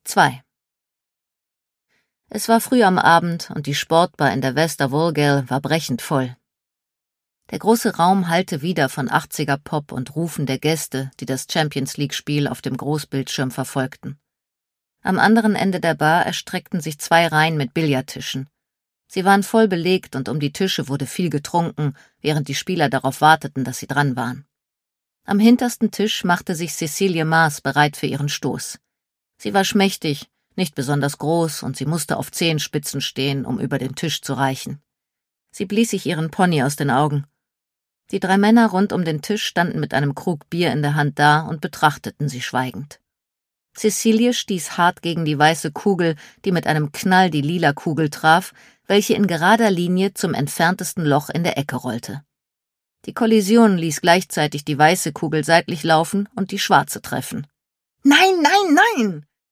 2. Es war früh am Abend und die Sportbar in der Wester Volgel war brechend voll. Der große Raum hallte wieder von 80er-Pop und Rufen der Gäste, die das Champions-League-Spiel auf dem Großbildschirm verfolgten. Am anderen Ende der Bar erstreckten sich 2 Reihen mit Billardtischen. Sie waren voll belegt und um die Tische wurde viel getrunken, während die Spieler darauf warteten, dass sie dran waren. Am hintersten Tisch machte sich Cecilie Maas bereit für ihren Stoß. Sie war schmächtig, nicht besonders groß, und sie musste auf Zehenspitzen stehen, um über den Tisch zu reichen. Sie blies sich ihren Pony aus den Augen. Die 3 Männer rund um den Tisch standen mit einem Krug Bier in der Hand da und betrachteten sie schweigend. Cecilie stieß hart gegen die weiße Kugel, die mit einem Knall die lila Kugel traf, welche in gerader Linie zum entferntesten Loch in der Ecke rollte. Die Kollision ließ gleichzeitig die weiße Kugel seitlich laufen und die schwarze treffen. »Nein, nein, nein!«